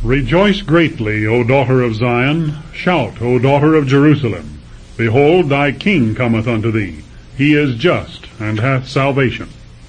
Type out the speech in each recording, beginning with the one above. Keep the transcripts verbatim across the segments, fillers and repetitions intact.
Rejoice greatly, O daughter of Zion. Shout, O daughter of Jerusalem. Behold, thy King cometh unto thee. He is just, and hath salvation.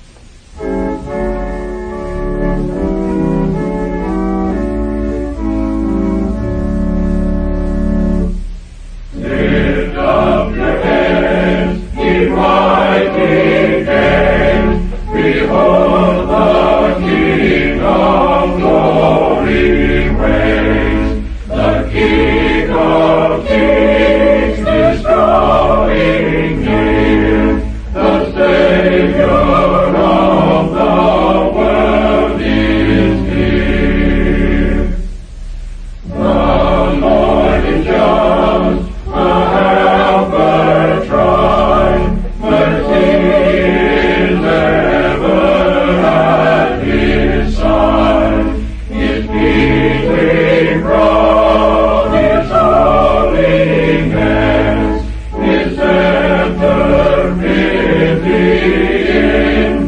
Lift up your heads, ye mighty gates. Behold, the King of glory reigns. The King of kings is drawing near. The Savior of the world is here. The Lord is just, the helper tried. Mercy is ever at his side. His healing rod is holiness. His scepter pity in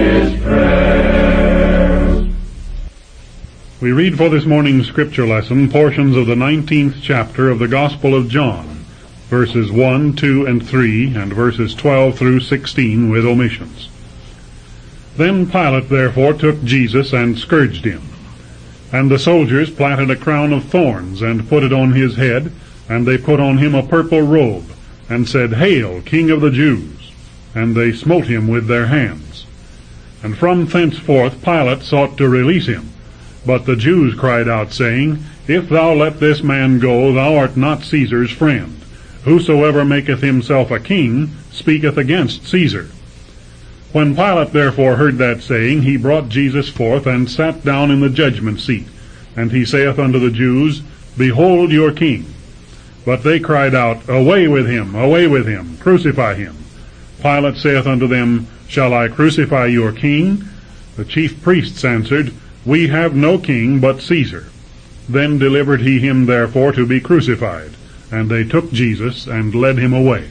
distress. We read for this morning's scripture lesson portions of the nineteenth chapter of the Gospel of John, verses one, two, and three, and verses twelve through sixteen with omissions. Then Pilate therefore took Jesus and scourged him. And the soldiers platted a crown of thorns, and put it on his head, and they put on him a purple robe, and said, Hail, King of the Jews! And they smote him with their hands. And from thenceforth Pilate sought to release him. But the Jews cried out, saying, If thou let this man go, thou art not Caesar's friend. Whosoever maketh himself a king speaketh against Caesar. When Pilate therefore heard that saying, he brought Jesus forth, and sat down in the judgment seat. And he saith unto the Jews, Behold your king. But they cried out, Away with him, away with him, crucify him. Pilate saith unto them, Shall I crucify your king? The chief priests answered, We have no king but Caesar. Then delivered he him therefore to be crucified. And they took Jesus, and led him away.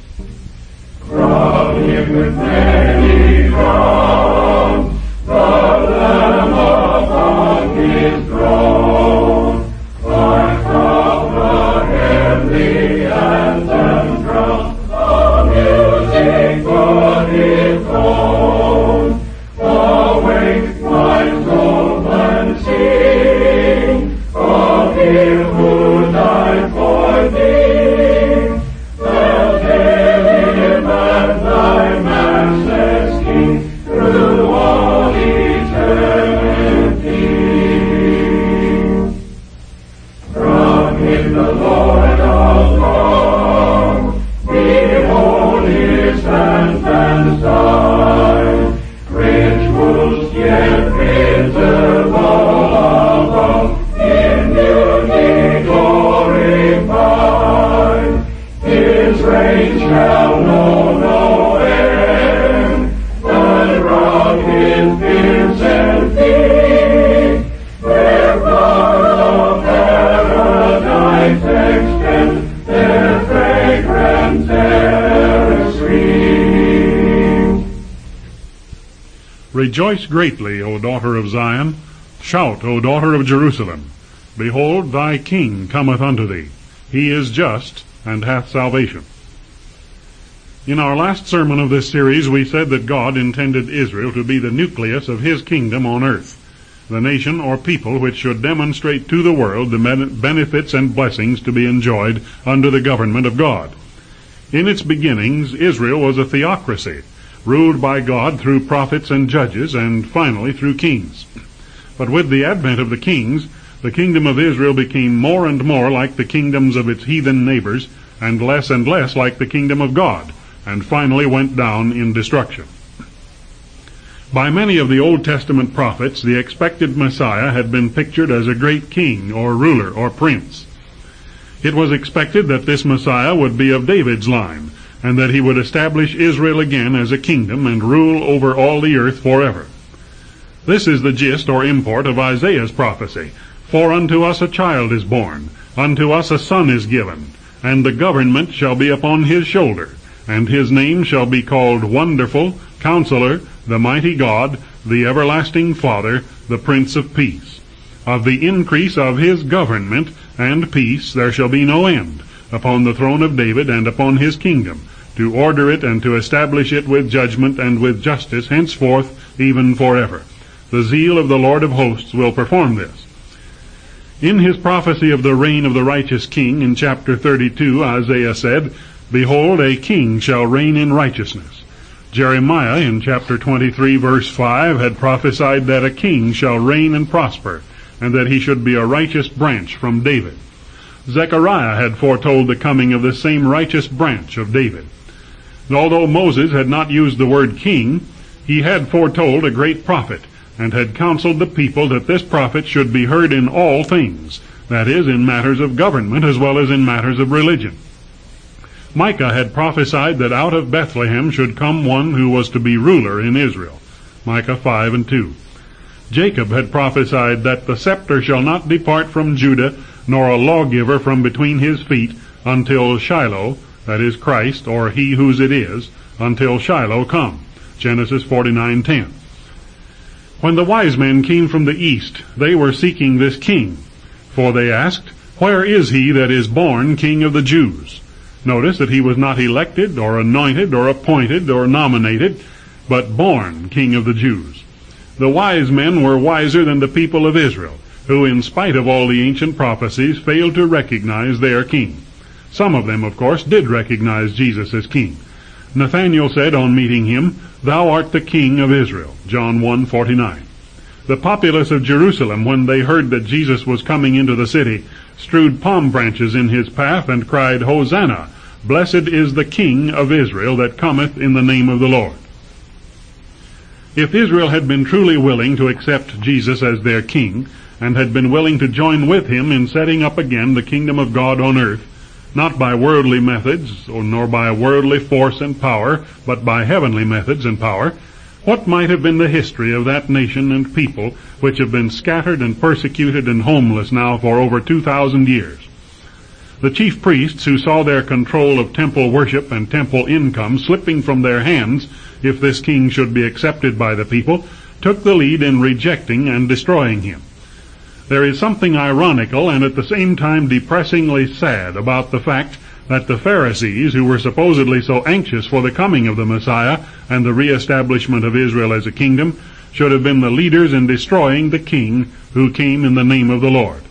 Crown him with many crowns, the Lamb upon his throne. Like of the heavenly anthem drums, a music but his own. Awake, my soul, and sing of him who died for thee. And hail him as thy Master's King through all eternity. From him the Lord of love, behold his hands and side. Rich wounds yet visible above, in beauty glorified. His reign shall know no end, and round his pierced feet, their flowers of paradise extend, their fragrance ever sweet. Rejoice greatly, O daughter of Zion. Shout, O daughter of Jerusalem. Behold, thy King cometh unto thee. He is just, and hath salvation. In our last sermon of this series, we said that God intended Israel to be the nucleus of his kingdom on earth, the nation or people which should demonstrate to the world the benefits and blessings to be enjoyed under the government of God. In its beginnings, Israel was a theocracy, ruled by God through prophets and judges, and finally through kings. But with the advent of the kings, the kingdom of Israel became more and more like the kingdoms of its heathen neighbors, and less and less like the kingdom of God, and finally went down in destruction. By many of the Old Testament prophets, the expected Messiah had been pictured as a great king or ruler or prince. It was expected that this Messiah would be of David's line, and that he would establish Israel again as a kingdom and rule over all the earth forever. This is the gist or import of Isaiah's prophecy. For unto us a child is born, unto us a son is given, and the government shall be upon his shoulder, and his name shall be called Wonderful, Counselor, the Mighty God, the Everlasting Father, the Prince of Peace. Of the increase of his government and peace there shall be no end, upon the throne of David and upon his kingdom, to order it and to establish it with judgment and with justice henceforth even forever. The zeal of the Lord of hosts will perform this. In his prophecy of the reign of the righteous king in chapter thirty-two, Isaiah said, Behold, a king shall reign in righteousness. Jeremiah in chapter twenty-three, verse five, had prophesied that a king shall reign and prosper, and that he should be a righteous branch from David. Zechariah had foretold the coming of the same righteous branch of David. And although Moses had not used the word king, he had foretold a great prophet, and had counseled the people that this prophet should be heard in all things, that is, in matters of government as well as in matters of religion. Micah had prophesied that out of Bethlehem should come one who was to be ruler in Israel. Micah five and two. Jacob had prophesied that the scepter shall not depart from Judah, nor a lawgiver from between his feet, until Shiloh, that is Christ, or he whose it is, until Shiloh come. Genesis forty-nine ten. When the wise men came from the east, they were seeking this king, for they asked, Where is he that is born King of the Jews? Notice that he was not elected, or anointed, or appointed, or nominated, but born King of the Jews. The wise men were wiser than the people of Israel, who, in spite of all the ancient prophecies, failed to recognize their king. Some of them, of course, did recognize Jesus as king. Nathanael said on meeting him, Thou art the King of Israel. John one forty-nine. The populace of Jerusalem, when they heard that Jesus was coming into the city, strewed palm branches in his path and cried, Hosanna! Blessed is the King of Israel that cometh in the name of the Lord. If Israel had been truly willing to accept Jesus as their king, and had been willing to join with him in setting up again the kingdom of God on earth, not by worldly methods, nor by worldly force and power, but by heavenly methods and power, what might have been the history of that nation and people which have been scattered and persecuted and homeless now for over two thousand years? The chief priests, who saw their control of temple worship and temple income slipping from their hands if this king should be accepted by the people, took the lead in rejecting and destroying him. There is something ironical and at the same time depressingly sad about the fact that the Pharisees, who were supposedly so anxious for the coming of the Messiah and the reestablishment of Israel as a kingdom, should have been the leaders in destroying the king who came in the name of the Lord.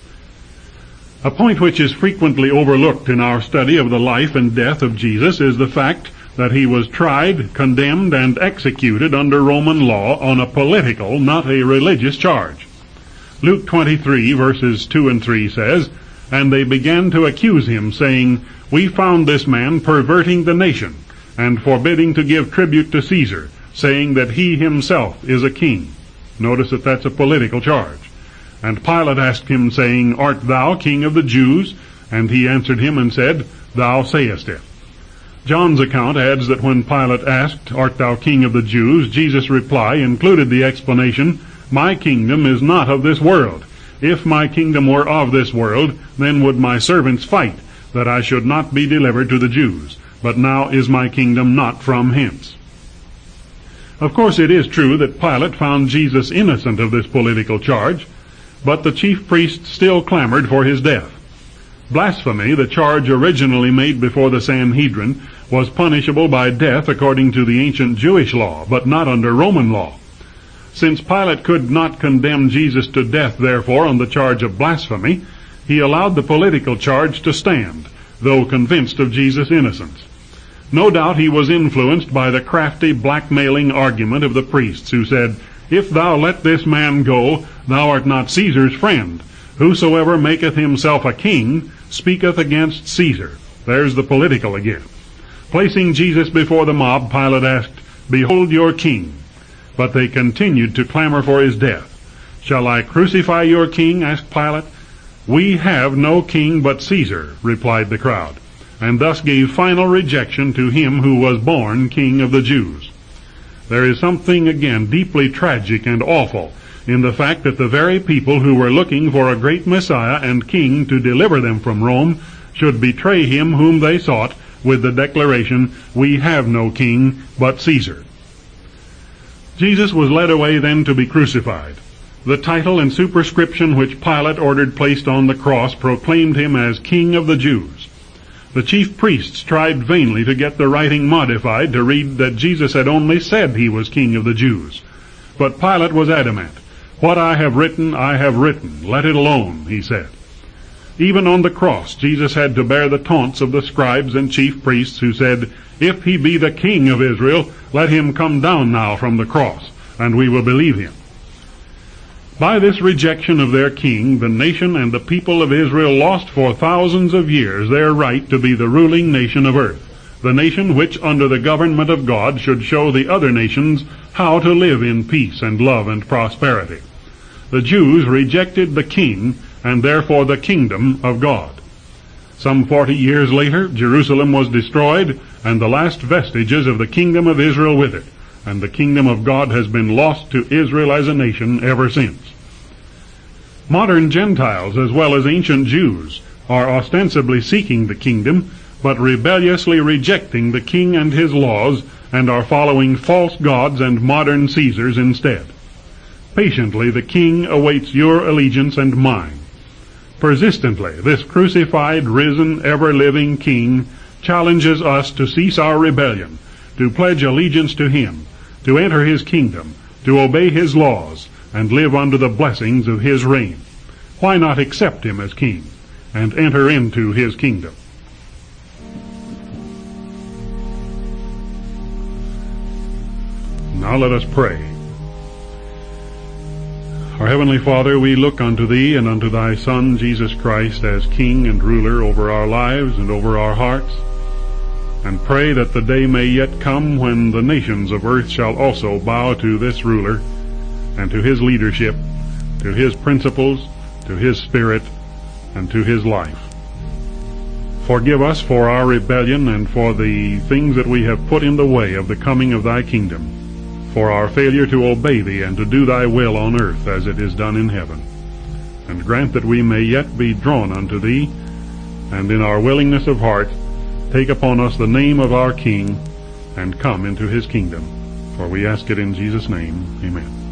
A point which is frequently overlooked in our study of the life and death of Jesus is the fact that he was tried, condemned, and executed under Roman law on a political, not a religious charge. Luke twenty-three, verses two and three says, And they began to accuse him, saying, We found this man perverting the nation, and forbidding to give tribute to Caesar, saying that he himself is a king. Notice that that's a political charge. And Pilate asked him, saying, Art thou king of the Jews? And he answered him and said, Thou sayest it. John's account adds that when Pilate asked, Art thou king of the Jews? Jesus' reply included the explanation, My kingdom is not of this world. If my kingdom were of this world, then would my servants fight, that I should not be delivered to the Jews. But now is my kingdom not from hence. Of course it is true that Pilate found Jesus innocent of this political charge, but the chief priests still clamored for his death. Blasphemy, the charge originally made before the Sanhedrin, was punishable by death according to the ancient Jewish law, but not under Roman law. Since Pilate could not condemn Jesus to death, therefore, on the charge of blasphemy, he allowed the political charge to stand, though convinced of Jesus' innocence. No doubt he was influenced by the crafty, blackmailing argument of the priests, who said, If thou let this man go, thou art not Caesar's friend. Whosoever maketh himself a king speaketh against Caesar. There's the political again. Placing Jesus before the mob, Pilate asked, Behold your king. But they continued to clamor for his death. Shall I crucify your king? Asked Pilate. We have no king but Caesar, replied the crowd, and thus gave final rejection to him who was born King of the Jews. There is something, again, deeply tragic and awful in the fact that the very people who were looking for a great Messiah and King to deliver them from Rome should betray him whom they sought with the declaration, We have no king but Caesar. Jesus was led away then to be crucified. The title and superscription which Pilate ordered placed on the cross proclaimed him as King of the Jews. The chief priests tried vainly to get the writing modified to read that Jesus had only said he was King of the Jews. But Pilate was adamant. "What I have written, I have written. Let it alone," he said. Even on the cross, Jesus had to bear the taunts of the scribes and chief priests who said, "If he be the King of Israel, let him come down now from the cross, and we will believe him." By this rejection of their king, the nation and the people of Israel lost for thousands of years their right to be the ruling nation of earth, the nation which, under the government of God, should show the other nations how to live in peace and love and prosperity. The Jews rejected the king, and therefore the kingdom of God. Some forty years later, Jerusalem was destroyed, and the last vestiges of the kingdom of Israel with it, and the kingdom of God has been lost to Israel as a nation ever since. Modern Gentiles, as well as ancient Jews, are ostensibly seeking the kingdom, but rebelliously rejecting the king and his laws, and are following false gods and modern Caesars instead. Patiently, the king awaits your allegiance and mine. Persistently, this crucified, risen, ever-living king challenges us to cease our rebellion, to pledge allegiance to him, to enter his kingdom, to obey his laws, and live under the blessings of his reign. Why not accept him as king and enter into his kingdom? Now let us pray. Our Heavenly Father, we look unto Thee and unto Thy Son, Jesus Christ, as King and ruler over our lives and over our hearts, and pray that the day may yet come when the nations of earth shall also bow to this ruler and to his leadership, to his principles, to his spirit, and to his life. Forgive us for our rebellion and for the things that we have put in the way of the coming of Thy kingdom, for our failure to obey Thee and to do Thy will on earth as it is done in heaven. And grant that we may yet be drawn unto Thee, and in our willingness of heart take upon us the name of our King, and come into his kingdom. For we ask it in Jesus' name. Amen.